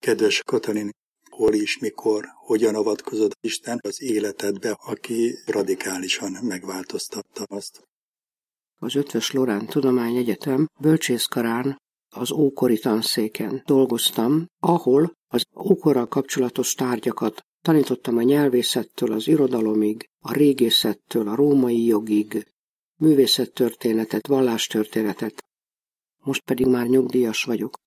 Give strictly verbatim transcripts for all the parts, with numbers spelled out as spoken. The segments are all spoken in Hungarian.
Kedves Katalin, hol is, mikor, hogyan avatkozott Isten az életedbe, aki radikálisan megváltoztatta azt? Az Eötvös Loránd Tudományegyetem bölcsészkarán az ókori tanszéken dolgoztam, ahol az ókorral kapcsolatos tárgyakat tanítottam a nyelvészettől az irodalomig, a régészettől a római jogig, művészettörténetet, vallástörténetet. Most pedig már nyugdíjas vagyok.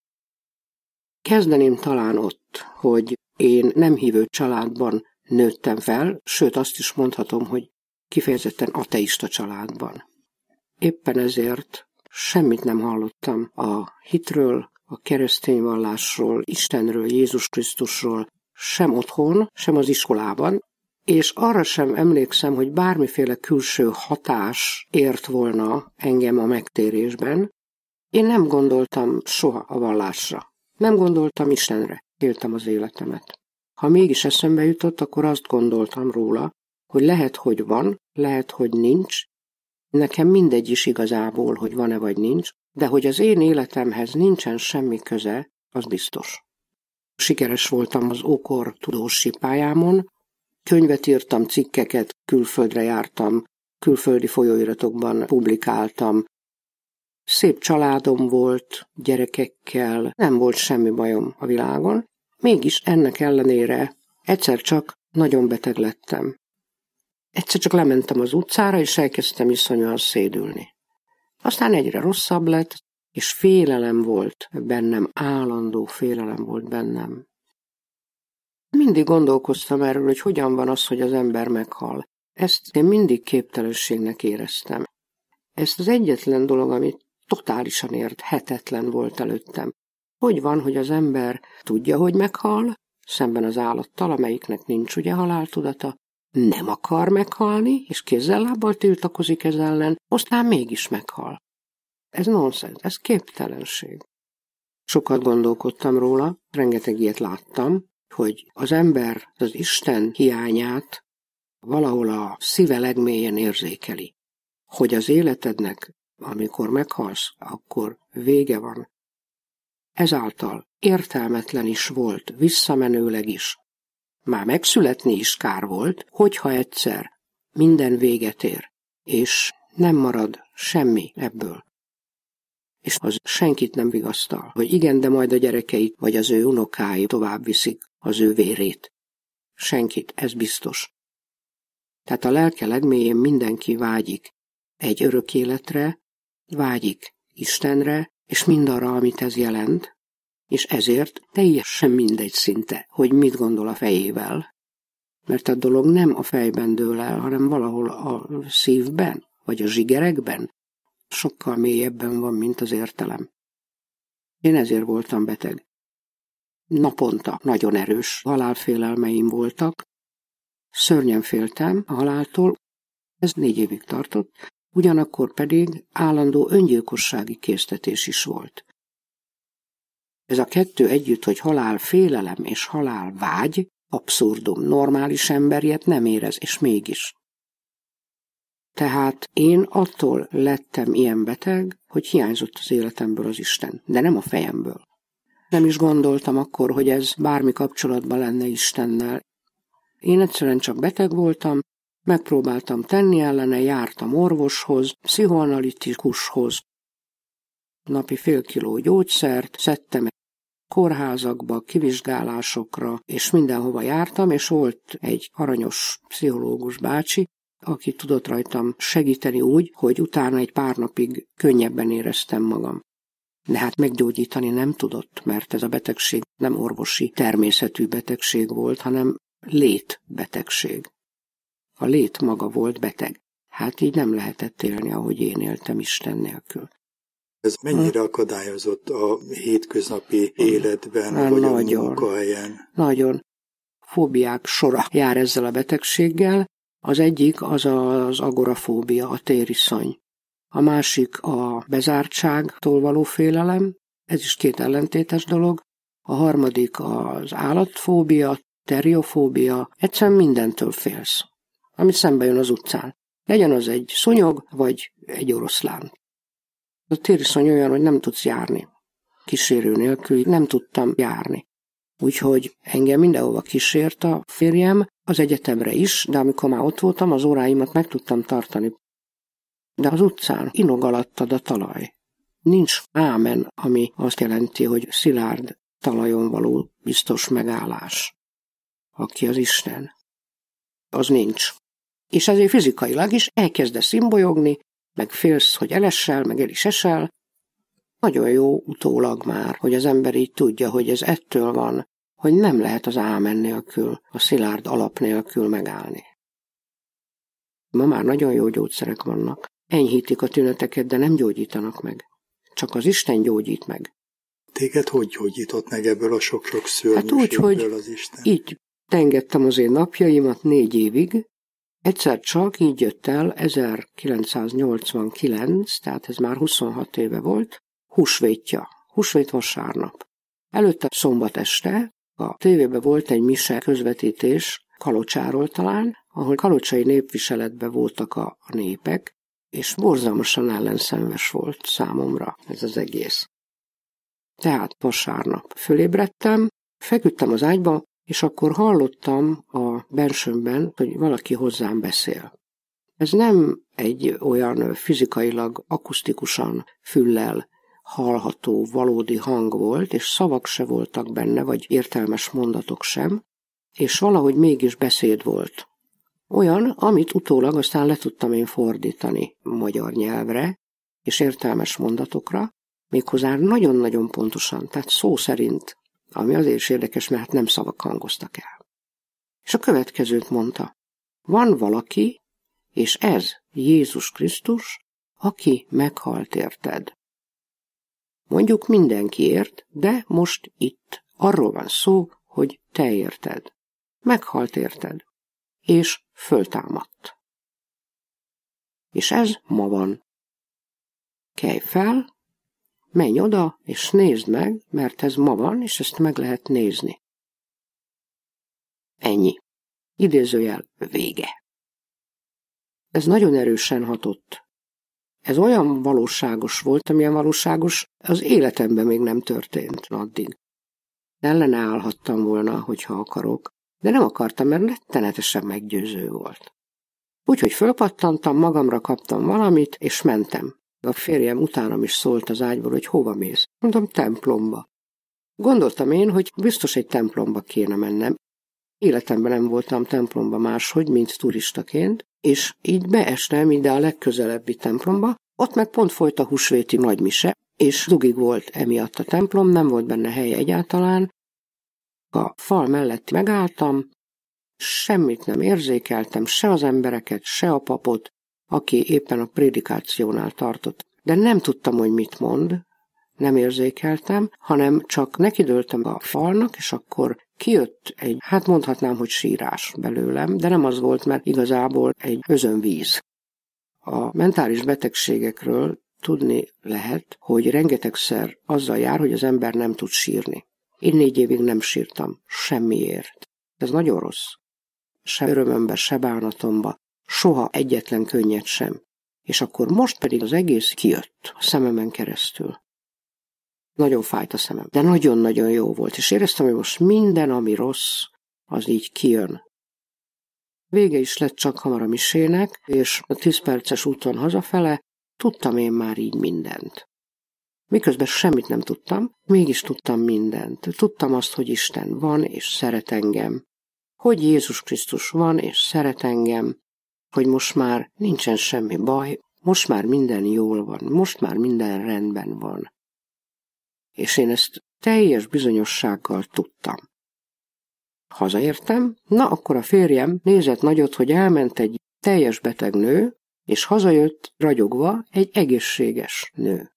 Kezdeném talán ott, hogy én nem hívő családban nőttem fel, sőt azt is mondhatom, hogy kifejezetten ateista családban. Éppen ezért semmit nem hallottam a hitről, a keresztény vallásról, Istenről, Jézus Krisztusról, sem otthon, sem az iskolában, és arra sem emlékszem, hogy bármiféle külső hatás ért volna engem a megtérésben. Én nem gondoltam soha a vallásra. Nem gondoltam Istenre. Éltem az életemet. Ha mégis eszembe jutott, akkor azt gondoltam róla, hogy lehet, hogy van, lehet, hogy nincs. Nekem mindegy is igazából, hogy van-e vagy nincs, de hogy az én életemhez nincsen semmi köze, az biztos. Sikeres voltam az ókor tudósi pályámon, könyvet írtam, cikkeket, külföldre jártam, külföldi folyóiratokban publikáltam. Szép családom volt, gyerekekkel, nem volt semmi bajom a világon. Mégis ennek ellenére egyszer csak nagyon beteg lettem. Egyszer csak lementem az utcára, és elkezdtem iszonyúan szédülni. Aztán egyre rosszabb lett, és félelem volt bennem, állandó félelem volt bennem. Mindig gondolkoztam erről, hogy hogyan van az, hogy az ember meghal. Ezt én mindig képtelenségnek éreztem. Ez az egyetlen dolog, amit totálisan érthetetlen volt előttem. Hogy van, hogy az ember tudja, hogy meghal, szemben az állattal, amelyiknek nincs ugye haláltudata, nem akar meghalni, és kézzel-lábbal tiltakozik ez ellen, aztán mégis meghal. Ez nonsens, ez képtelenség. Sokat gondolkodtam róla, rengeteg ilyet láttam, hogy az ember az Isten hiányát valahol a szíve legmélyen érzékeli. Hogy az életednek, amikor meghalsz, akkor vége van. Ezáltal értelmetlen is volt, visszamenőleg is. Már megszületni is kár volt, hogyha egyszer minden véget ér, és nem marad semmi ebből. És az senkit nem vigasztal, hogy igen, de majd a gyerekeit vagy az ő unokái tovább viszik az ő vérét. Senkit, ez biztos. Tehát a lelke legmélyén mindenki vágyik egy örök életre, vágyik Istenre, és mindarra, amit ez jelent, és ezért teljesen mindegy szinte, hogy mit gondol a fejével. Mert a dolog nem a fejben dől el, hanem valahol a szívben, vagy a zsigerekben. Sokkal mélyebben van, mint az értelem. Én ezért voltam beteg. Naponta nagyon erős halálfélelmeim voltak. Szörnyen féltem a haláltól, ez négy évig tartott, ugyanakkor pedig állandó öngyilkossági késztetés is volt. Ez a kettő együtt, hogy halálfélelem és halálvágy, abszurdum, normális ember ilyet nem érez, és mégis. Tehát én attól lettem ilyen beteg, hogy hiányzott az életemből az Isten, de nem a fejemből. Nem is gondoltam akkor, hogy ez bármi kapcsolatban lenne Istennel. Én egyszerűen csak beteg voltam, megpróbáltam tenni ellene, jártam orvoshoz, pszichoanalitikushoz, napi fél kiló gyógyszert, szedtem kórházakba, kivizsgálásokra, és mindenhova jártam, és volt egy aranyos pszichológus bácsi, aki tudott rajtam segíteni úgy, hogy utána egy pár napig könnyebben éreztem magam. De hát meggyógyítani nem tudott, mert ez a betegség nem orvosi természetű betegség volt, hanem létbetegség. A lét maga volt beteg. Hát így nem lehetett élni, ahogy én éltem Isten nélkül. Ez mennyire akadályozott a hétköznapi életben, Na, vagy nagyon, a munkahelyen? Nagyon. Fóbiák sora jár ezzel a betegséggel. Az egyik az az agorafóbia, a tériszony. A másik a bezártságtól való félelem, ez is két ellentétes dolog. A harmadik az állatfóbia, teriofóbia, egyszerűen mindentől félsz, ami szembe jön az utcán. Legyen az egy szúnyog, vagy egy oroszlán. A tériszony olyan, hogy nem tudsz járni. Kísérő nélkül nem tudtam járni. Úgyhogy engem mindenhova kísért a férjem, az egyetemre is, de amikor már ott voltam, az óráimat meg tudtam tartani. De az utcán inog alattad a talaj. Nincs ámen, ami azt jelenti, hogy szilárd talajon való biztos megállás. Aki az Isten. Az nincs. És ezért fizikailag is elkezdesz imbolyogni, meg félsz, hogy elessel, meg el is esel. Nagyon jó utólag már, hogy az ember így tudja, hogy ez ettől van, hogy nem lehet az ámen nélkül, a szilárd alap nélkül megállni. Ma már nagyon jó gyógyszerek vannak. Enyhítik a tüneteket, de nem gyógyítanak meg. Csak az Isten gyógyít meg. Téged hogy gyógyított meg ebből a sok-sok szörnyűségből hát úgy, hogy az Isten? Így tengettem az én napjaimat négy évig. Egyszer csak így jött el ezerkilencszáznyolcvankilenc, tehát ez már huszonhat éve volt, húsvétja, húsvét vasárnap. Előtte szombat este a tévében volt egy mise közvetítés Kalocsáról talán, ahol kalocsai népviseletben voltak a, a népek, és borzalmasan ellenszenves volt számomra ez az egész. Tehát vasárnap fölébredtem, feküdtem az ágyba, és akkor hallottam a bensőmben, hogy valaki hozzám beszél. Ez nem egy olyan fizikailag, akusztikusan, füllel hallható, valódi hang volt, és szavak se voltak benne, vagy értelmes mondatok sem, és valahogy mégis beszéd volt. Olyan, amit utólag aztán le tudtam én fordítani magyar nyelvre, és értelmes mondatokra, méghozzá nagyon-nagyon pontosan, tehát szó szerint, ami azért is érdekes, mert nem szavak hangoztak el. És a következőt mondta, van valaki, és ez Jézus Krisztus, aki meghalt érted. Mondjuk mindenkiért, de most itt arról van szó, hogy te érted. Meghalt érted, és föltámadt. És ez ma van. Kelj fel, menj oda, és nézd meg, mert ez ma van, és ezt meg lehet nézni. Ennyi. Idézőjel vége. Ez nagyon erősen hatott. Ez olyan valóságos volt, amilyen valóságos az életemben még nem történt addig. Ellene állhattam volna, hogyha akarok, de nem akartam, mert rettenetesen meggyőző volt. Úgyhogy fölpattantam, magamra kaptam valamit, és mentem. A férjem utánam is szólt az ágyból, hogy hova mész. Mondtam, templomba. Gondoltam én, hogy biztos egy templomba kéne mennem. Életemben nem voltam templomba máshogy, mint turistaként, és így beestem ide a legközelebbi templomba, ott meg pont folyt a húsvéti nagymise, és dugig volt emiatt a templom, nem volt benne helye egyáltalán. A fal mellett megálltam, semmit nem érzékeltem, se az embereket, se a papot, aki éppen a prédikációnál tartott. De nem tudtam, hogy mit mond, nem érzékeltem, hanem csak nekidőltem a falnak, és akkor kijött egy, hát mondhatnám, hogy sírás belőlem, de nem az volt, mert igazából egy özönvíz. A mentális betegségekről tudni lehet, hogy rengetegszer azzal jár, hogy az ember nem tud sírni. Én négy évig nem sírtam, semmiért. Ez nagyon rossz. Se örömömbe, se bánatomba, soha egyetlen könnyet sem. És akkor most pedig az egész kijött a szememen keresztül. Nagyon fájt a szemem, de nagyon-nagyon jó volt, és éreztem, hogy most minden, ami rossz, az így kijön. Vége is lett csak hamar a misének, és a tíz perces úton hazafele tudtam én már így mindent. Miközben semmit nem tudtam, mégis tudtam mindent. Tudtam azt, hogy Isten van és szeret engem, hogy Jézus Krisztus van és szeret engem, hogy most már nincsen semmi baj, most már minden jól van, most már minden rendben van. És én ezt teljes bizonyossággal tudtam. Hazaértem, na akkor a férjem nézett nagyot, hogy elment egy teljes beteg nő, és hazajött ragyogva egy egészséges nő.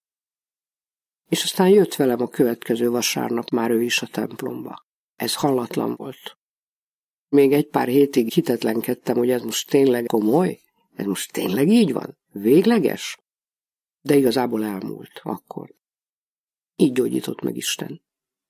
És aztán jött velem a következő vasárnap már ő is a templomba. Ez hallatlan volt. Még egy pár hétig hitetlenkedtem, hogy ez most tényleg komoly, ez most tényleg így van, végleges. De igazából elmúlt akkor. Így gyógyított meg Isten.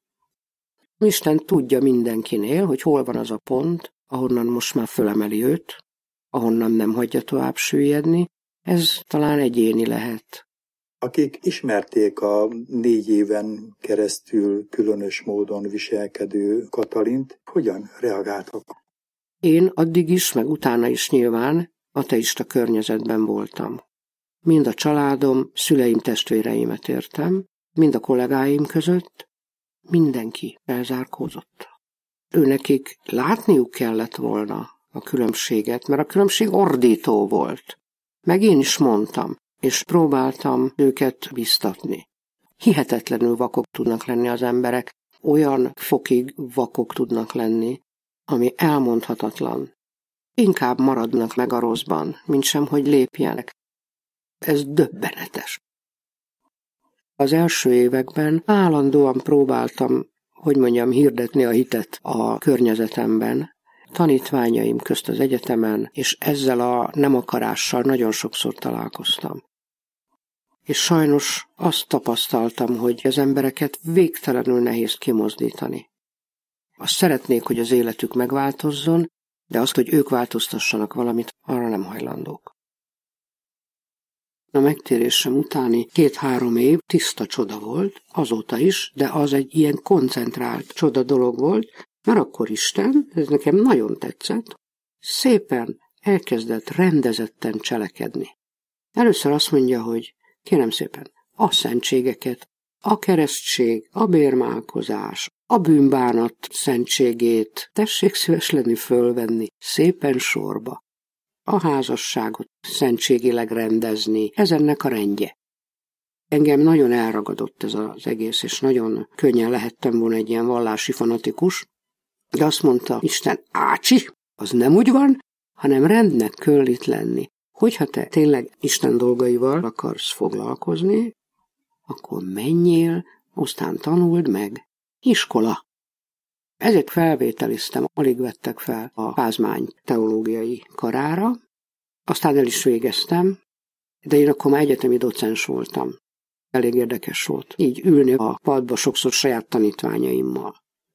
Isten tudja mindenkinél, hogy hol van az a pont, ahonnan most már fölemeli őt, ahonnan nem hagyja tovább süllyedni. Ez talán egyéni lehet. akik ismerték a négy éven keresztül különös módon viselkedő Katalint, hogyan reagáltak? Én addig is, meg utána is nyilván ateista környezetben voltam. Mind a családom, szüleim, testvéreimet értem, mind a kollégáim között, mindenki elzárkózott. Őnekik látniuk kellett volna a különbséget, mert a különbség ordító volt. Meg én is mondtam, és próbáltam őket biztatni. Hihetetlenül vakok tudnak lenni az emberek, olyan fokig vakok tudnak lenni, ami elmondhatatlan. Inkább maradnak meg a rosszban, mint sem, hogy lépjenek. Ez döbbenetes. Az első években állandóan próbáltam, hogy mondjam, hirdetni a hitet a környezetemben, tanítványaim közt az egyetemen, és ezzel a nem akarással nagyon sokszor találkoztam. És sajnos azt tapasztaltam, hogy az embereket végtelenül nehéz kimozdítani. Azt szeretnék, hogy az életük megváltozzon, de azt, hogy ők változtassanak valamit, arra nem hajlandók. A megtérésem utáni két-három év tiszta csoda volt, azóta is, de az egy ilyen koncentrált csoda dolog volt, mert akkor Isten, ez nekem nagyon tetszett, szépen elkezdett rendezetten cselekedni. Először azt mondja, hogy kérem szépen, a szentségeket, a keresztség, a bérmálkozás, a bűnbánat szentségét tessék szíves lenni fölvenni, szépen sorba. A házasságot szentségileg rendezni, ez ennek a rendje. Engem nagyon elragadott ez az egész, és nagyon könnyen lehettem volna egy ilyen vallási fanatikus, de azt mondta Isten, ácsi, az nem úgy van, hanem rendnek kell itt lenni. Hogyha te tényleg Isten dolgaival akarsz foglalkozni, akkor menjél, aztán tanuld meg. Iskola. Ezért felvételiztem, alig vettek fel a Pázmány teológiai karára, aztán el is végeztem, de én akkor már egyetemi docens voltam. Elég érdekes volt így ülni a padba sokszor saját tanítványaimmal.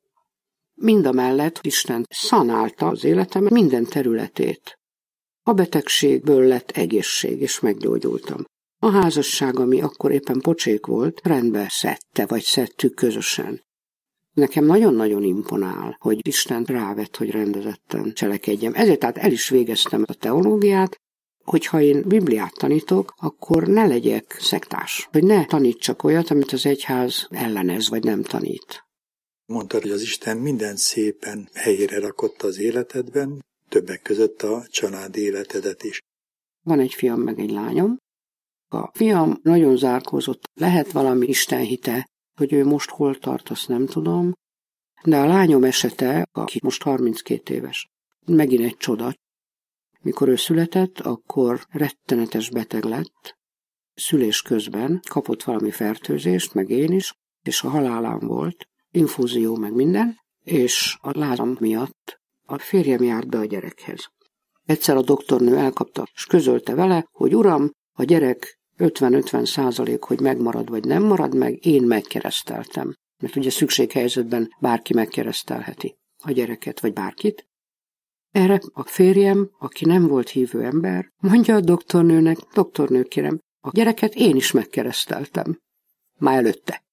Mindamellett Isten szanálta az életem minden területét. A betegségből lett egészség, és meggyógyultam. A házasság, ami akkor éppen pocsék volt, rendbe szedte, vagy szedtük közösen. Nekem nagyon-nagyon imponál, hogy Isten rávett, hogy rendezetten cselekedjem. Ezért tehát el is végeztem a teológiát, hogyha én Bibliát tanítok, akkor ne legyek szektás, hogy ne tanítsak olyat, amit az egyház ellenez, vagy nem tanít. Mondtad, hogy az Isten mindent szépen helyére rakott az életedben, többek között a családi életedet is. Van egy fiam, meg egy lányom. A fiam nagyon zárkózott, lehet valami istenhite, hogy ő most hol tart, azt nem tudom, de a lányom esete, aki most harminckét éves, megint egy csoda. Mikor ő született, akkor rettenetes beteg lett, szülés közben kapott valami fertőzést, meg én is, és a halálán volt, infúzió, meg minden, és a lázam miatt a férjem járt be a gyerekhez. Egyszer a doktornő elkapta, és közölte vele, hogy uram, a gyerek ötven-ötven százalék, hogy megmarad vagy nem marad meg, én megkereszteltem. Mert ugye szükséghelyzetben bárki megkeresztelheti a gyereket, vagy bárkit. Erre a férjem, aki nem volt hívő ember, mondja a doktornőnek, doktornő kérem, a gyereket én is megkereszteltem. Már előtte.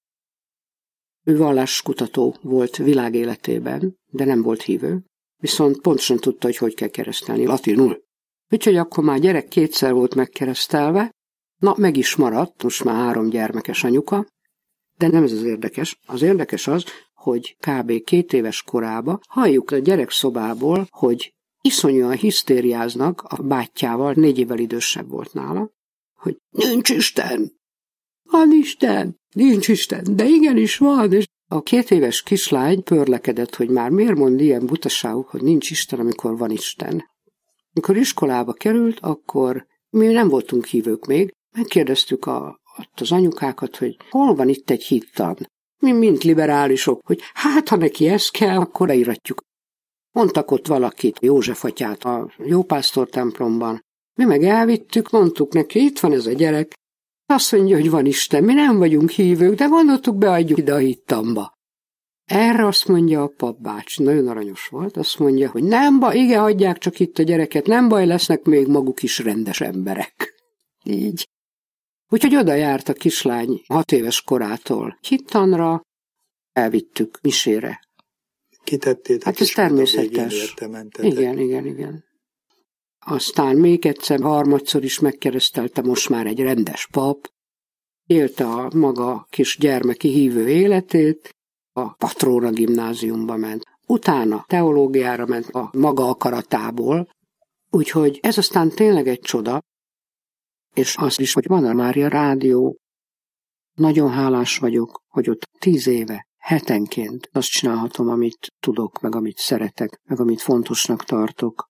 Ő valláskutató volt világéletében, de nem volt hívő, viszont pontosan tudta, hogy hogy kell keresztelni, latinul. Úgyhogy akkor már gyerek kétszer volt megkeresztelve, na, meg is maradt, most már három gyermekes anyuka, de nem ez az érdekes. Az érdekes az, hogy kb. két éves korába halljuk a gyerekszobából, hogy iszonyúan hisztériáznak a bátyjával, négy évvel idősebb volt nála, hogy nincs Isten, van Isten, nincs Isten, de igenis van, és a két éves kislány pörlekedett, hogy már miért mond ilyen butaságuk, hogy nincs Isten, amikor van Isten. Amikor iskolába került, akkor mi nem voltunk hívők még, megkérdeztük a, az anyukákat, hogy hol van itt egy hittan. Mi mint liberálisok, hogy hát, ha neki ez kell, akkor leíratjuk. Mondtak ott valakit, József atyát a Jópásztor templomban. Mi meg elvittük, mondtuk neki, itt van ez a gyerek. Azt mondja, hogy van Isten, mi nem vagyunk hívők, de gondoltuk, beadjuk ide a hittamba. Erre azt mondja a papbács, nagyon aranyos volt, azt mondja, hogy nem baj, igen, hagyják csak itt a gyereket, nem baj, lesznek még maguk is rendes emberek. Így. Úgyhogy oda járt a kislány hat éves korától hittanra, elvittük misére. Kitettétek, hát ez természetes. Igen, igen, igen. Aztán még egyszer, harmadszor is megkeresztelte, most már egy rendes pap, élte a maga kis gyermeki hívő életét, a Patróna gimnáziumba ment. Utána teológiára ment a maga akaratából, úgyhogy ez aztán tényleg egy csoda, és az is, hogy van a Mária Rádió. Nagyon hálás vagyok, hogy ott tíz éve, hetenként azt csinálhatom, amit tudok, meg amit szeretek, meg amit fontosnak tartok.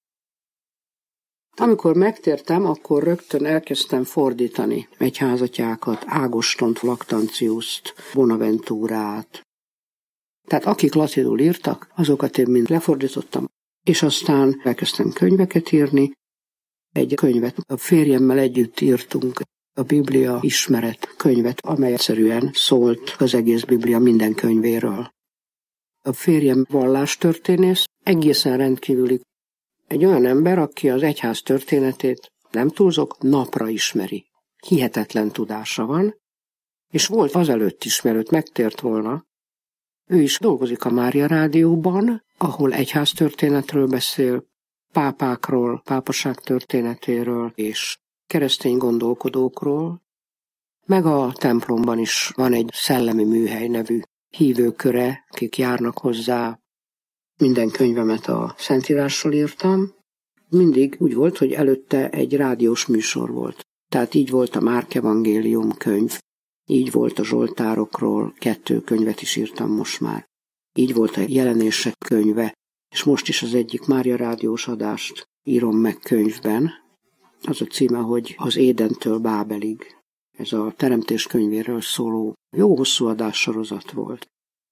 Amikor megtértem, akkor rögtön elkezdtem fordítani egyházatyákat, Ágostont, Lactantiust, Bonaventúrát. Tehát akik latinul írtak, azokat én mind lefordítottam, és aztán elkezdtem könyveket írni. Egy könyvet a férjemmel együtt írtunk, a Biblia ismeret könyvet, amely egyszerűen szólt az egész Biblia minden könyvéről. A férjem vallástörténész, egészen rendkívüli. Egy olyan ember, aki az egyház történetét, nem túlzok, napra ismeri. Hihetetlen tudása van, és volt azelőtt is, mielőtt megtért volna. Ő is dolgozik a Mária Rádióban, ahol egyház történetről beszél, pápákról, pápaság történetéről és keresztény gondolkodókról, meg a templomban is van egy szellemi műhely nevű hívőköre, akik járnak hozzá. Minden könyvemet a Szentírásról írtam. Mindig úgy volt, hogy előtte egy rádiós műsor volt. Tehát így volt a Márk evangélium könyv, így volt a Zsoltárokról, kettő könyvet is írtam most már. Így volt a Jelenések könyve, és most is az egyik Mária Rádiós adást írom meg könyvben. Az a címe, hogy Az Édentől Bábelig. Ez a teremtés könyvéről szóló jó hosszú adássorozat volt.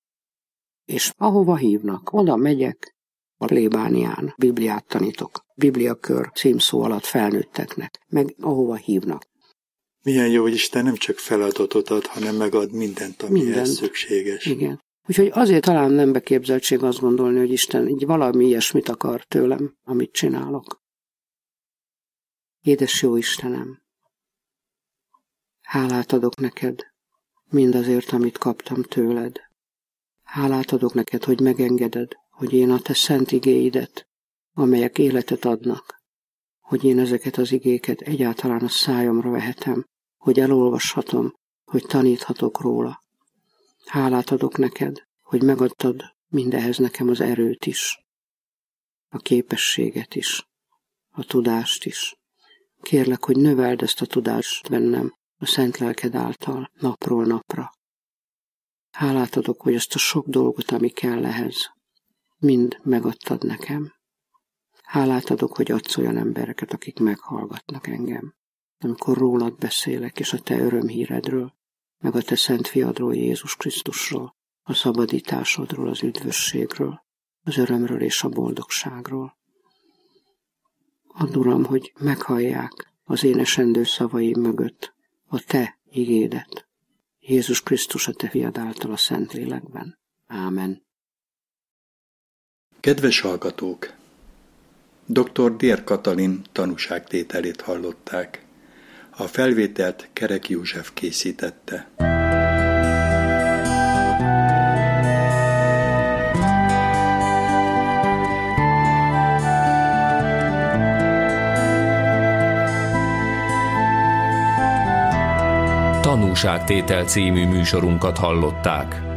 És ahova hívnak, oda megyek, a plébánián Bibliát tanítok. Bibliakör címszó alatt felnőtteknek, meg ahova hívnak. Milyen jó, hogy Isten nem csak feladatot ad, hanem megad mindent, ami mindent. ehhez szükséges. Igen. Úgyhogy azért talán nem beképzeltség azt gondolni, hogy Isten így valami ilyesmit akar tőlem, amit csinálok. Édes jó Istenem, hálát adok neked mindazért, amit kaptam tőled. Hálát adok neked, hogy megengeded, hogy én a te szent igéidet, amelyek életet adnak, hogy én ezeket az igéket egyáltalán a szájamra vehetem, hogy elolvashatom, hogy taníthatok róla. Hálát adok neked, hogy megadtad mindehez nekem az erőt is, a képességet is, a tudást is. Kérlek, hogy növeld ezt a tudást bennem a szent lelked által, napról napra. Hálát adok, hogy ezt a sok dolgot, ami kell ehhez, mind megadtad nekem. Hálát adok, hogy adsz olyan embereket, akik meghallgatnak engem, amikor rólad beszélek, és a te örömhíredről, meg a te szent fiadról, Jézus Krisztusról, a szabadításodról, az üdvösségről, az örömről és a boldogságról. Add, Uram, hogy meghallják az én esendő szavaim mögött a te igédet, Jézus Krisztus a te fiad által a Szentlélekben. Ámen. Kedves hallgatók! doktor Dér Katalin tanúságtételét hallották. A felvételt Kerek József készítette. Tanúságtétel című műsorunkat hallották.